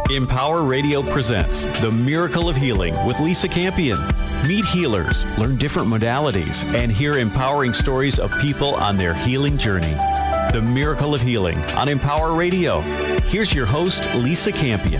Empower Radio presents The Miracle of Healing with Lisa Campion. Meet healers, learn different modalities, and hear empowering stories of people on their healing journey. The Miracle of Healing on Empower Radio. Here's your host, Lisa Campion.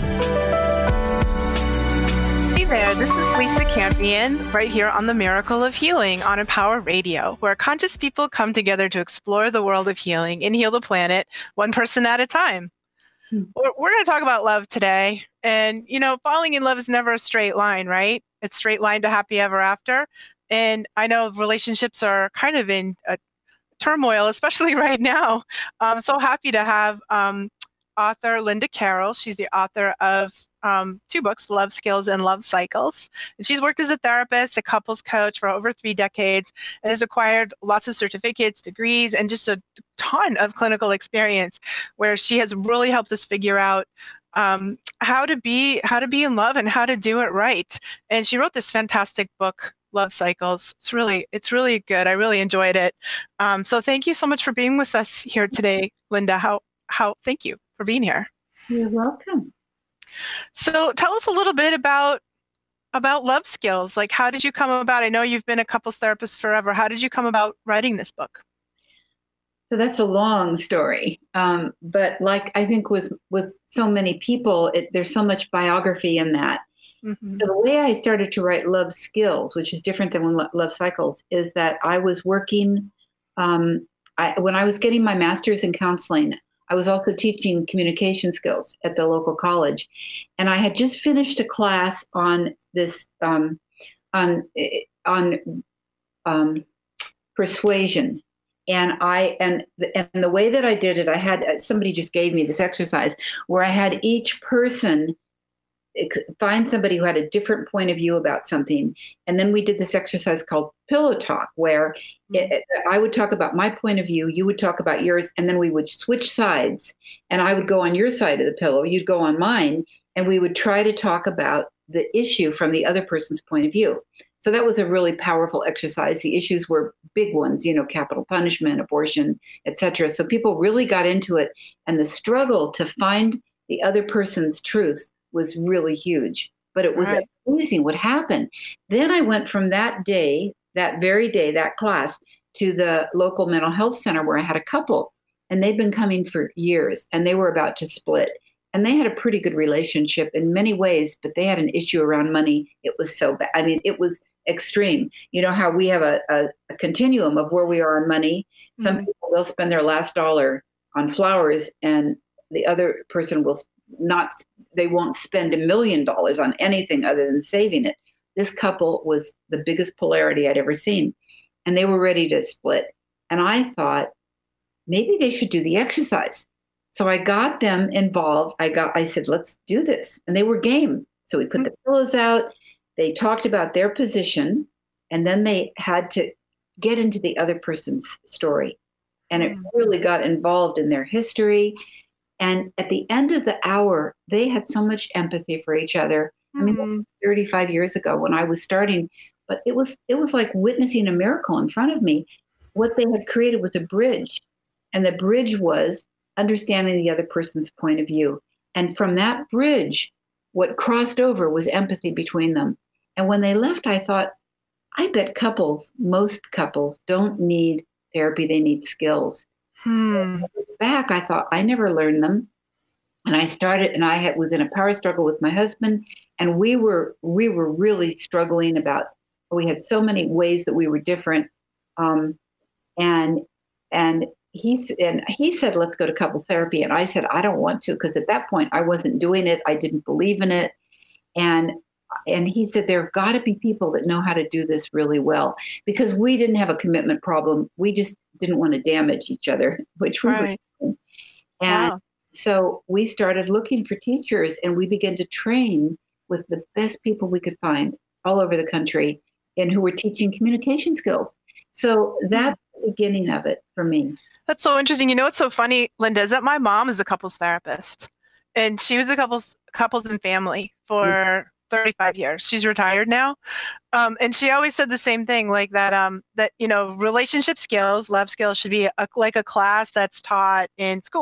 Hey there, this is Lisa Campion, right here on The Miracle of Healing on Empower Radio, where conscious people come together to explore the world of healing and heal the planet one person at a time. We're going to talk about love today. And, you know, falling in love is never a straight line, right? It's straight line to happy ever after. And I know relationships are kind of in a turmoil, especially right now. I'm so happy to have author Linda Carroll. She's the author of two books, Love Skills and Love Cycles. And she's worked as a therapist, a couples coach for over 3 decades, and has acquired lots of certificates, degrees, and just a ton of clinical experience where she has really helped us figure out how to be in love and how to do it right. And she wrote this fantastic book, Love Cycles. It's really good. I really enjoyed it. So thank you so much for being with us here today, Linda. Thank you for being here. You're welcome. So tell us a little bit about Love Skills. Like, how did you come about? I know you've been a couples therapist forever. How did you come about writing this book? So that's a long story. But like I think with so many people, there's so much biography in that. Mm-hmm. So the way I started to write Love Skills, which is different than Love Cycles, is that I was working, when I was getting my master's in counseling, I was also teaching communication skills at the local college. And I had just finished a class on this, on persuasion. And the way that I did it, I had, somebody just gave me this exercise where I had each person find somebody who had a different point of view about something. And then we did this exercise called Pillow Talk, where I would talk about my point of view, you would talk about yours, and then we would switch sides. And I would go on your side of the pillow, you'd go on mine, and we would try to talk about the issue from the other person's point of view. So that was a really powerful exercise. The issues were big ones, you know, capital punishment, abortion, etc. So people really got into it. And the struggle to find the other person's truth was really huge, but it was amazing what happened. Then I went from that day, that very day, that class, to the local mental health center where I had a couple, and they'd been coming for years, and they were about to split. And they had a pretty good relationship in many ways, but they had an issue around money. It was so bad. I mean, it was extreme. You know how we have a continuum of where we are on money. Some people, they'll spend their last dollar on flowers, and the other person will they won't spend $1 million on anything other than saving it. This couple was the biggest polarity I'd ever seen, and they were ready to split. And I thought maybe they should do the exercise. So I got them involved. I said, let's do this. And they were game. So we put the pillows out. They talked about their position, and then they had to get into the other person's story. And it really got involved in their history. And at the end of the hour, they had so much empathy for each other. I mean, that was 35 years ago when I was starting, but it was like witnessing a miracle in front of me. What they had created was a bridge, and the bridge was understanding the other person's point of view. And from that bridge, what crossed over was empathy between them. And when they left, I thought, I bet most couples don't need therapy, they need skills. Back, I thought, I never learned them. And I started, and I was in a power struggle with my husband, and we were really struggling we had so many ways that we were different. And he said, let's go to couple therapy. And I said, I don't want to, because at that point I wasn't doing it. I didn't believe in it. And he said, there have got to be people that know how to do this really well, because we didn't have a commitment problem. We just didn't want to damage each other, which we were doing. And so we started looking for teachers, and we began to train with the best people we could find all over the country, and who were teaching communication skills. So that's the beginning of it for me. That's so interesting. You know, what's so funny, Linda, is that my mom is a couples therapist, and she was a couples and family for 35 years. She's retired now. And she always said the same thing, like that, relationship skills, love skills should be like a class that's taught in school.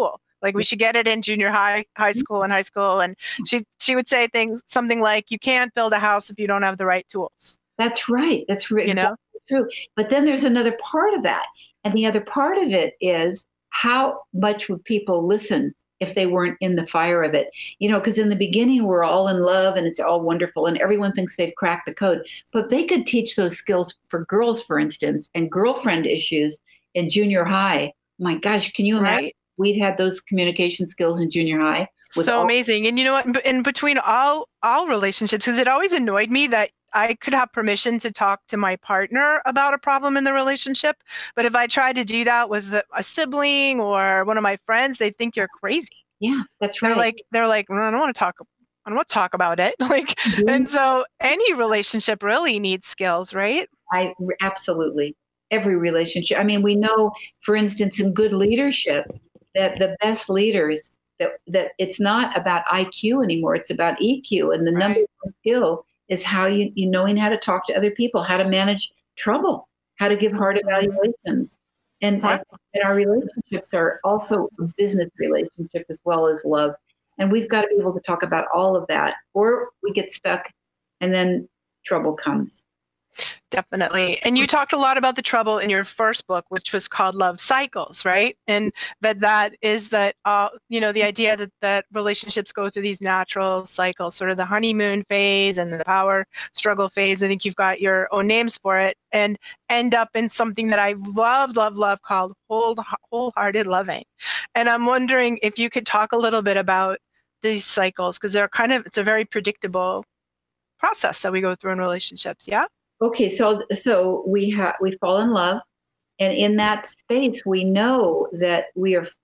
Like we should get it in junior high school and high school. And she would say something like, you can't build a house if you don't have the right tools. That's right. That's exactly know? True. But then there's another part of that. And the other part of it is, how much would people listen if they weren't in the fire of it? Because in the beginning, we're all in love and it's all wonderful and everyone thinks they've cracked the code. But they could teach those skills for girls, for instance, and girlfriend issues in junior high. My gosh, can you imagine? Right? We'd had those communication skills in junior high. So amazing. And you know what? In between all relationships, because it always annoyed me that I could have permission to talk to my partner about a problem in the relationship. But if I tried to do that with a sibling or one of my friends, they think you're crazy. Yeah, that's right. They're like, well, I don't want to talk about it. Mm-hmm. And so any relationship really needs skills, right? Absolutely. Every relationship. I mean, we know, for instance, in good leadership, that the best leaders, that it's not about IQ anymore. It's about EQ. And the number one skill is how you knowing how to talk to other people, how to manage trouble, how to give hard evaluations. And our relationships are also a business relationship as well as love. And we've got to be able to talk about all of that, or we get stuck and then trouble comes. Definitely. And you talked a lot about the trouble in your first book, which was called Love Cycles, right? And that is that, the idea that relationships go through these natural cycles, sort of the honeymoon phase and the power struggle phase. I think you've got your own names for it, and end up in something that I love called wholehearted loving. And I'm wondering if you could talk a little bit about these cycles, because it's a very predictable process that we go through in relationships. Yeah. Okay, so we fall in love, and in that space, we know that we are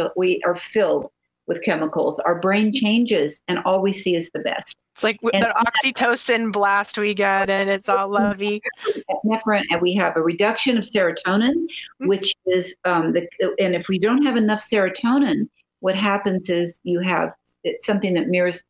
filled with chemicals. Our brain changes, and all we see is the best. It's like the oxytocin blast we get, and it's all lovey. And we have a reduction of serotonin, which is and if we don't have enough serotonin, what happens is it's something that mirrors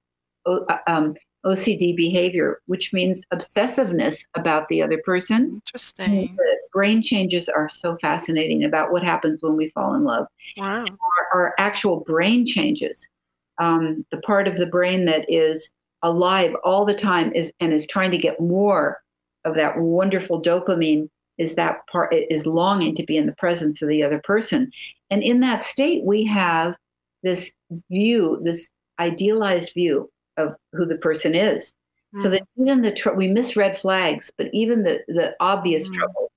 OCD behavior, which means obsessiveness about the other person. Interesting. The brain changes are so fascinating about what happens when we fall in love. Wow. Our actual brain changes. The part of the brain that is alive all the time is trying to get more of that wonderful dopamine, is longing to be in the presence of the other person. And in that state, we have this idealized view of who the person is. Mm-hmm. So that even we miss red flags, but even the obvious trouble,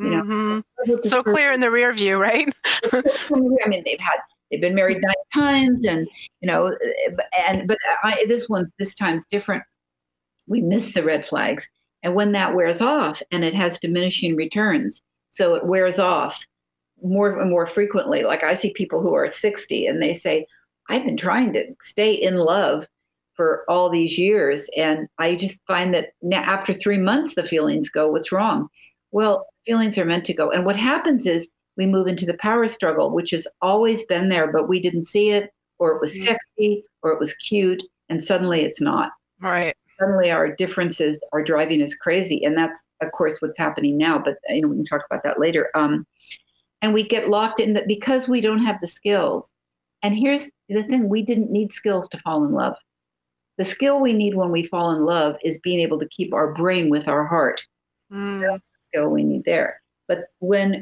so clear in the rear view, right? I mean, they've been married 9 times, and this time's different. We miss the red flags, and when that wears off, and it has diminishing returns, so it wears off more and more frequently. Like I see people who are 60, and they say, "I've been trying to stay in love for all these years, and I just find that now after 3 months the feelings go. What's wrong?" Well, feelings are meant to go. And what happens is we move into the power struggle, which has always been there, but we didn't see it, or it was sexy, or it was cute, and suddenly it's not. Right. Suddenly our differences are driving us crazy, and that's of course what's happening now, but we can talk about that later. And we get locked in that because we don't have the skills. And here's the thing, we didn't need skills to fall in love. The skill we need when we fall in love is being able to keep our brain with our heart. That's the skill we need there. But when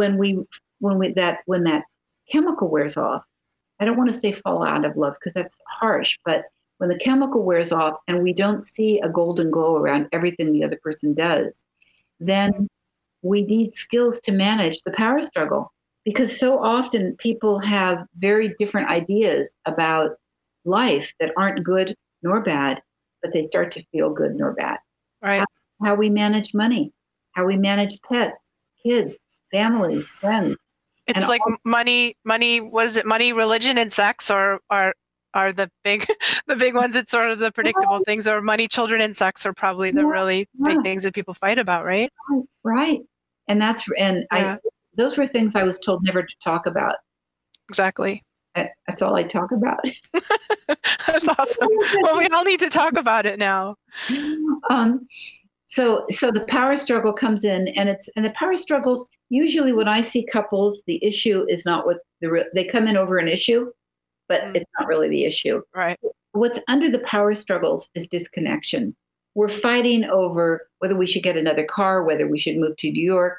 that chemical wears off, I don't want to say fall out of love because that's harsh, but when the chemical wears off and we don't see a golden glow around everything the other person does, then we need skills to manage the power struggle, because so often people have very different ideas about life that aren't good nor bad, but they start to feel good nor bad. Right. How we manage money, how we manage pets, kids, family, friends. It's like money, was it money, religion, and sex are the big ones? It's sort of the predictable things, or money, children, and sex are probably the really big things that people fight about, right? Right. And those were things I was told never to talk about. Exactly. That's all I talk about. That's awesome. Well, we all need to talk about it now. So the power struggle comes in, and the power struggles, usually when I see couples, the issue is not what they come in over an issue, but it's not really the issue. Right. What's under the power struggles is disconnection. We're fighting over whether we should get another car, whether we should move to New York,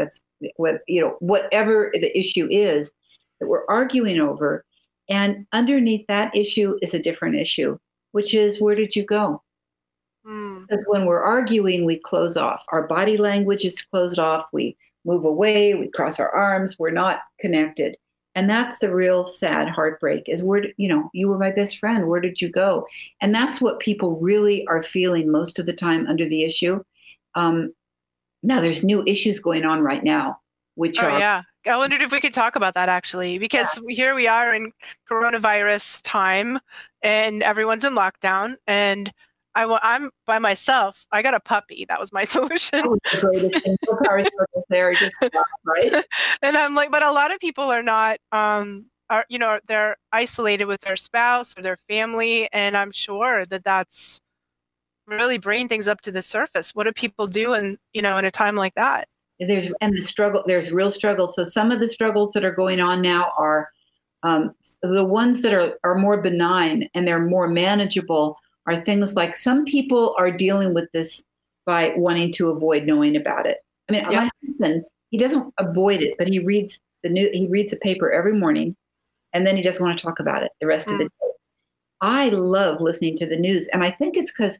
whatever the issue is that we're arguing over. And underneath that issue is a different issue, which is, where did you go? Because when we're arguing, we close off. Our body language is closed off. We move away. We cross our arms. We're not connected. And that's the real sad heartbreak is, you were my best friend. Where did you go? And that's what people really are feeling most of the time under the issue. Now there's new issues going on right now, which are. Yeah. I wondered if we could talk about that actually, because here we are in coronavirus time and everyone's in lockdown, and I'm by myself. I got a puppy. That was my solution. Oh, the greatest thing. No power struggles there, just right. And I'm like, but a lot of people are not. They're isolated with their spouse or their family, and I'm sure that that's really bringing things up to the surface. What do people do in a time like that? There's real struggle. So some of the struggles that are going on now are the ones that are more benign and they're more manageable. Are things like some people are dealing with this by wanting to avoid knowing about it. I mean, my husband, he doesn't avoid it, but he reads a paper every morning, and then he doesn't want to talk about it the rest of the day. I love listening to the news, and I think it's because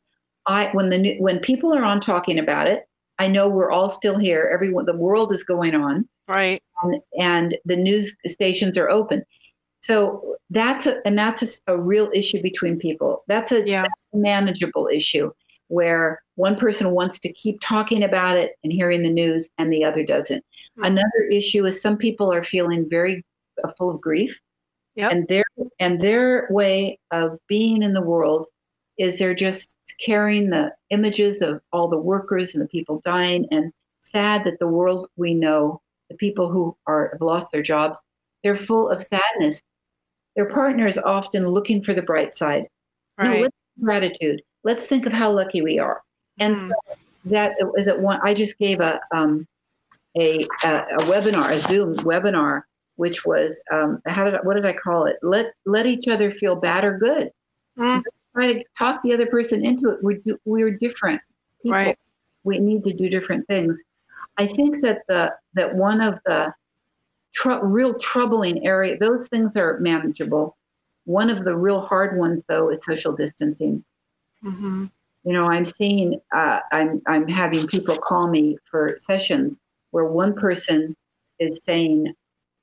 when people are on talking about it, I know we're all still here. The world is going on, right? And the news stations are open. So that's a real issue between people. That's a manageable issue where one person wants to keep talking about it and hearing the news and the other doesn't. Another issue is some people are feeling very full of grief. Yep. And their way of being in the world is they're just carrying the images of all the workers and the people dying, and sad that the world we know, the people who have lost their jobs, they're full of sadness. Their partner is often looking for the bright side. Right. No, let's gratitude. Let's think of how lucky we are. And so that one, I just gave a webinar, a Zoom webinar, which was what did I call it? Let each other feel bad or good. Try to talk the other person into it. We're different people. Right. We need to do different things. I think that one of the real troubling area, those things are manageable. One of the real hard ones, though, is social distancing. Mm-hmm. I'm seeing, I'm having people call me for sessions where one person is saying,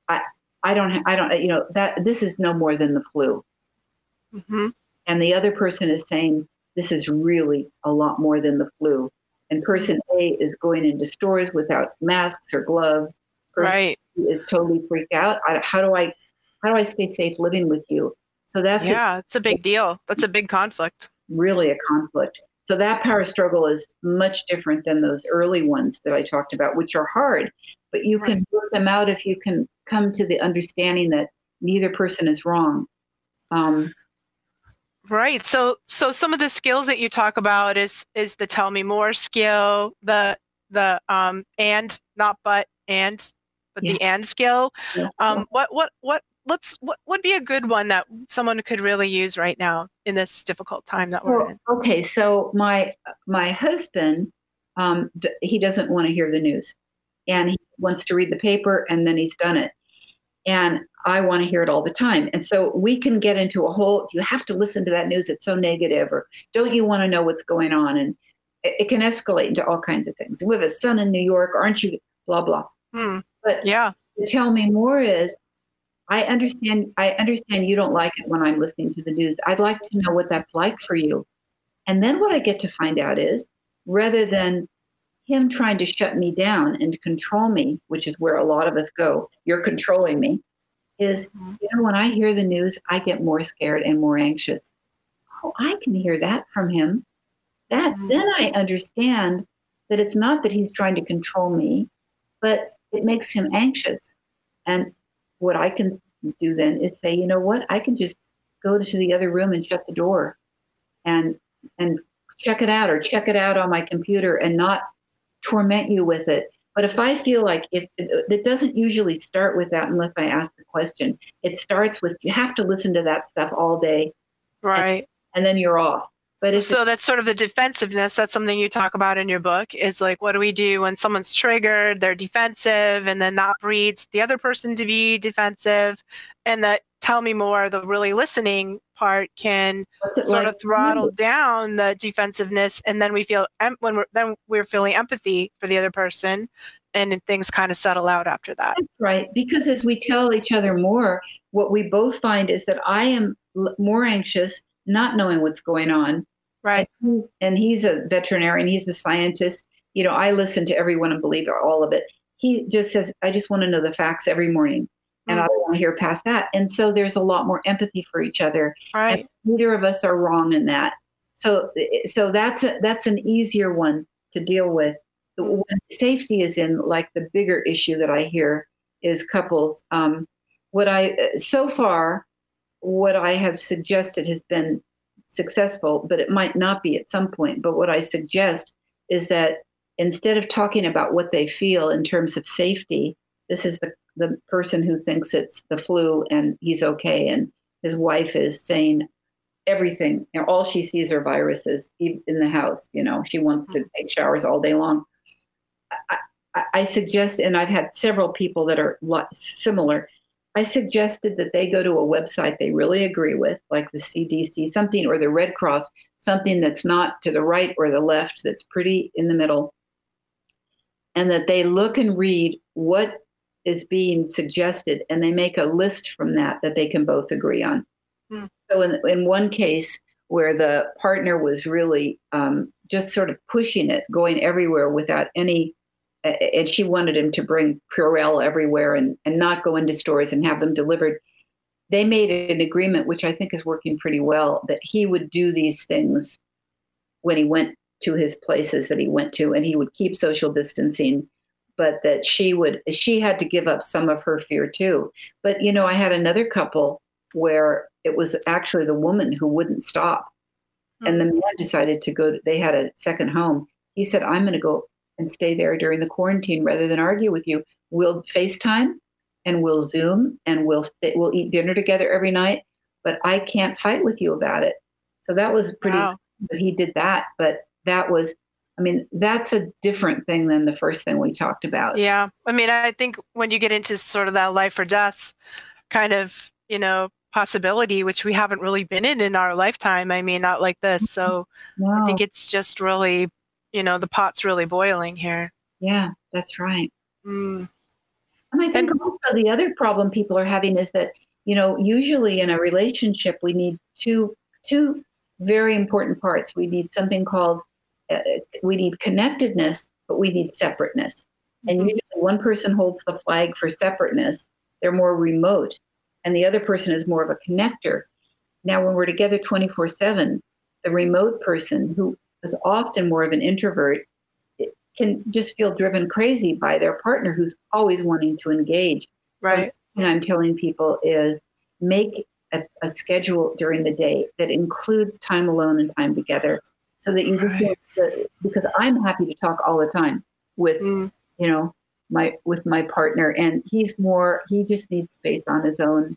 that this is no more than the flu. Mm-hmm. And the other person is saying, this is really a lot more than the flu. And person A is going into stores without masks or gloves. Person B is totally freaked out. How do I stay safe living with you? So it's a big deal. That's a big conflict. Really a conflict. So that power struggle is much different than those early ones that I talked about, which are hard, but you can work them out if you can come to the understanding that neither person is wrong. Right. So some of the skills that you talk about is the tell me more skill, the and not but and, but the and skill. Yeah. What would be a good one that someone could really use right now in this difficult time that we're in? Okay. So my husband, he doesn't want to hear the news, and he wants to read the paper, and then he's done it. And I want to hear it all the time. And so we can get into a whole, you have to listen to that news, it's so negative, or don't you want to know what's going on? And it can escalate into all kinds of things. We have a son in New York, aren't you? Blah, blah. But to tell me more is, I understand you don't like it when I'm listening to the news. I'd like to know what that's like for you. And then what I get to find out is, rather than him trying to shut me down and control me, which is where a lot of us go, you're controlling me, is, when I hear the news, I get more scared and more anxious. Oh, I can hear that from him. Then I understand that it's not that he's trying to control me, but it makes him anxious. And what I can do then is say, you know what, I can just go to the other room and shut the door and check it out, or check it out on my computer and not torment you with it. But if I feel like it doesn't usually start with that unless I ask the question. It starts with, you have to listen to that stuff all day. Right. And then you're off. But so that's sort of the defensiveness. That's something you talk about in your book, is like, what do we do when someone's triggered, they're defensive, and then that breeds the other person to be defensive. And that tell me more, the really listening part can sort of throttle down the defensiveness. And then we feel, when we're feeling empathy for the other person, and then things kind of settle out after that. That's right. Because as we tell each other more, what we both find is that I am more anxious, not knowing what's going on. Right. And he's a veterinarian. He's a scientist. You know, I listen to everyone and believe all of it. He just says, I just want to know the facts every morning. And I don't want to hear past that. And so there's a lot more empathy for each other. Right. And neither of us are wrong in that. So that's an easier one to deal with. When safety is in, like, the bigger issue that I hear is couples. So far, what I have suggested has been successful, but it might not be at some point. But what I suggest is that instead of talking about what they feel in terms of safety, this is the person who thinks it's the flu and he's okay, and his wife is saying everything, you know, all she sees are viruses in the house. You know, she wants to take showers all day long. I suggest, and I've had several people that are similar, I suggested that they go to a website they really agree with, like the CDC, something, or the Red Cross, something that's not to the right or the left, that's pretty in the middle, and that they look and read what is being suggested, and they make a list from that they can both agree on. So in one case where the partner was really just sort of pushing it, going everywhere without any, and she wanted him to bring Purell everywhere and not go into stores and have them delivered. They made an agreement, which I think is working pretty well, that he would do these things when he went to his places that he went to, and he would keep social distancing, but that she had to give up some of her fear too. But, you know, I had another couple where it was actually the woman who wouldn't stop. And the man decided to go, they had a second home. He said, I'm going to go and stay there during the quarantine rather than argue with you. We'll FaceTime and we'll Zoom and we'll eat dinner together every night, but I can't fight with you about it. So that was pretty, but he did that. But that was, I mean, that's a different thing than the first thing we talked about. Yeah. I mean, I think when you get into sort of that life or death kind of, you know, possibility, which we haven't really been in our lifetime. I mean, not like this. So I think it's just really, you know, the pot's really boiling here. Yeah, that's right. And I think also the other problem people are having is that, you know, usually in a relationship, we need two very important parts. We need something called, we need connectedness, but we need separateness. And usually one person holds the flag for separateness. They're more remote. And the other person is more of a connector. Now, when we're together 24/7, the remote person, who is often more of an introvert, can just feel driven crazy by their partner who's always wanting to engage. Right. So I'm telling people is make a schedule during the day that includes time alone and time together, so that you because I'm happy to talk all the time with, you know, with my partner, and he just needs space on his own.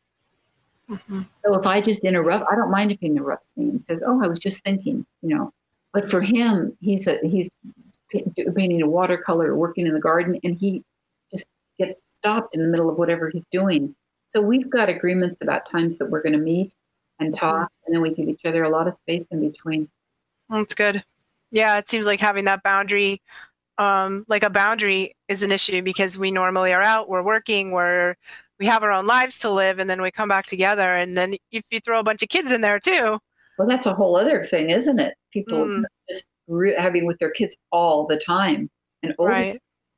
So if I just interrupt, I don't mind if he interrupts me and says, "Oh, I was just thinking," you know. But for him, he's painting a watercolor, working in the garden, and he just gets stopped in the middle of whatever he's doing. So we've got agreements about times that we're going to meet and talk, and then we give each other a lot of space in between. That's good. Yeah, it seems like having that boundary, like a boundary is an issue, because we normally are out, we're working, we have our own lives to live, and then we come back together. And then if you throw a bunch of kids in there too. Well, that's a whole other thing, isn't it? People just having with their kids all the time. And older,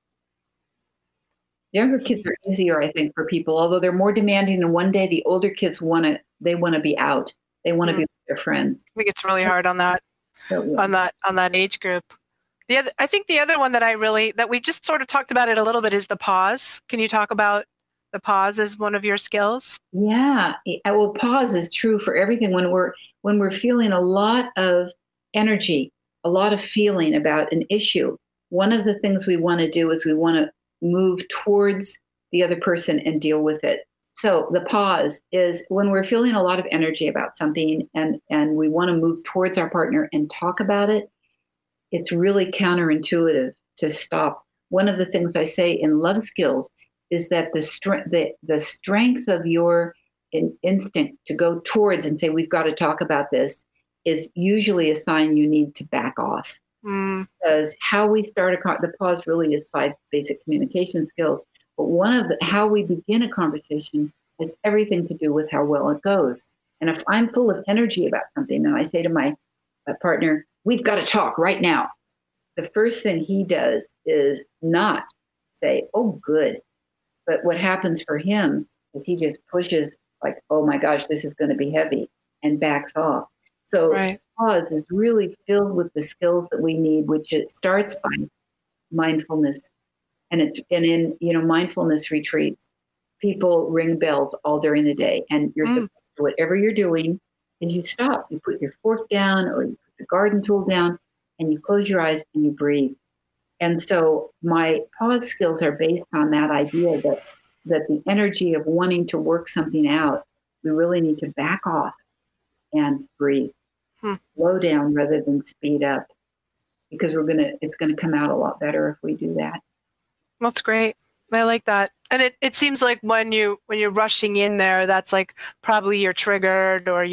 younger kids are easier, I think, for people, although they're more demanding. And one day the older kids want to be out. They want to be with their friends. I think it's really hard on that, on that age group. I think the other one that we just sort of talked about it a little bit is the pause. Can you talk about the pause as one of your skills? Yeah. Well, pause is true for everything. When we're feeling a lot of energy, a lot of feeling about an issue, one of the things we want to do is we want to move towards the other person and deal with it. So the pause is when we're feeling a lot of energy about something and we want to move towards our partner and talk about it. It's really counterintuitive to stop. One of the things I say in Love Skills is that the strength of your instinct to go towards and say, we've got to talk about this, is usually a sign you need to back off. Because how we start the pause really is 5 basic communication skills. But how we begin a conversation has everything to do with how well it goes. And if I'm full of energy about something and I say to my partner, we've got to talk right now, the first thing he does is not say, oh, good. But what happens for him is he just pushes like, oh my gosh, this is going to be heavy, and backs off. So pause is really filled with the skills that we need, which it starts by mindfulness. And in mindfulness retreats, people ring bells all during the day, and you're supposed to, whatever you're doing, and you stop. You put your fork down or you put the garden tool down, and you close your eyes and you breathe. And so my pause skills are based on that idea that the energy of wanting to work something out, we really need to back off and breathe, slow down rather than speed up, because it's gonna come out a lot better if we do that. That's great. I like that. And it seems like when you're rushing in there, that's like probably you're triggered, or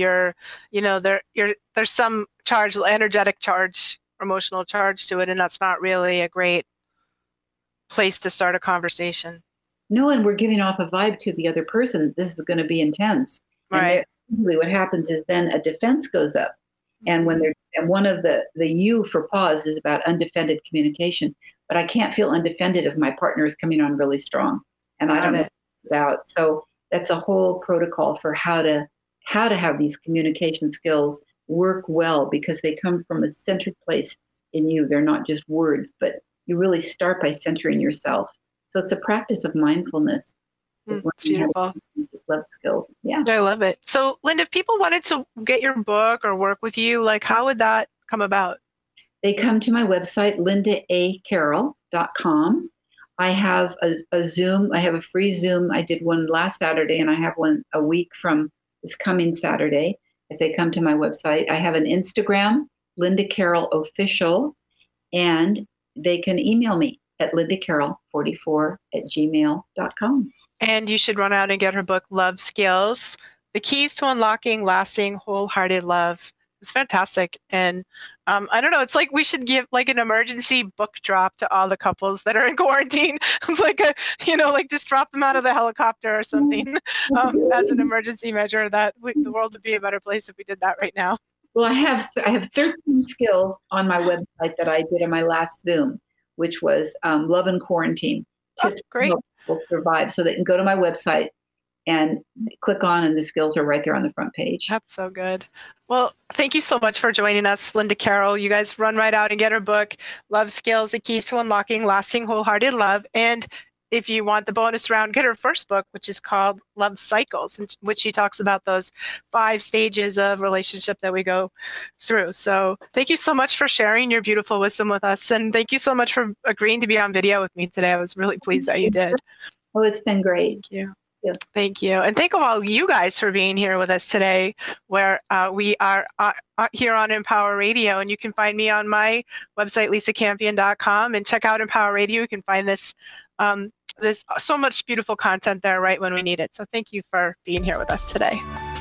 there's some energetic charge, emotional charge to it, and that's not really a great place to start a conversation. No, and we're giving off a vibe to the other person. This is going to be intense. Right. And usually what happens is then a defense goes up. And one of the U for pause is about undefended communication. But I can't feel undefended if my partner is coming on really strong, and I don't know about. So that's a whole protocol for how to have these communication skills work well, because they come from a centered place in you. They're not just words, but you really start by centering yourself. So it's a practice of mindfulness. It's beautiful. Love skills. Yeah. I love it. So Linda, if people wanted to get your book or work with you, like how would that come about? They come to my website, lindaacarroll.com. I have a Zoom. I have a free Zoom. I did one last Saturday, and I have one a week from this coming Saturday. If they come to my website, I have an Instagram, Linda Carroll Official, and they can email me at lindacarroll44@gmail.com. And you should run out and get her book, Love Skills, The Keys to Unlocking Lasting Wholehearted Love. It's fantastic. And I don't know, it's like we should give like an emergency book drop to all the couples that are in quarantine. It's like just drop them out of the helicopter or something as an emergency measure. The world would be a better place if we did that right now. Well, I have 13 skills on my website that I did in my last Zoom, which was Love in Quarantine. Tips great. To help people survive. So they can go to my website and click on, and the skills are right there on the front page. That's so good. Well, thank you so much for joining us, Linda Carroll. You guys run right out and get her book, Love Skills, The Keys to Unlocking Lasting Wholehearted Love. And if you want the bonus round, get her first book, which is called Love Cycles, in which she talks about those 5 stages of relationship that we go through. So thank you so much for sharing your beautiful wisdom with us. And thank you so much for agreeing to be on video with me today. I was really pleased that you did. Oh, it's been great. Thank you. Yeah. Thank you. And thank all you guys for being here with us today, where we are here on Empower Radio. And you can find me on my website, lisacampion.com, and check out Empower Radio. You can find this. There's so much beautiful content there right when we need it. So thank you for being here with us today.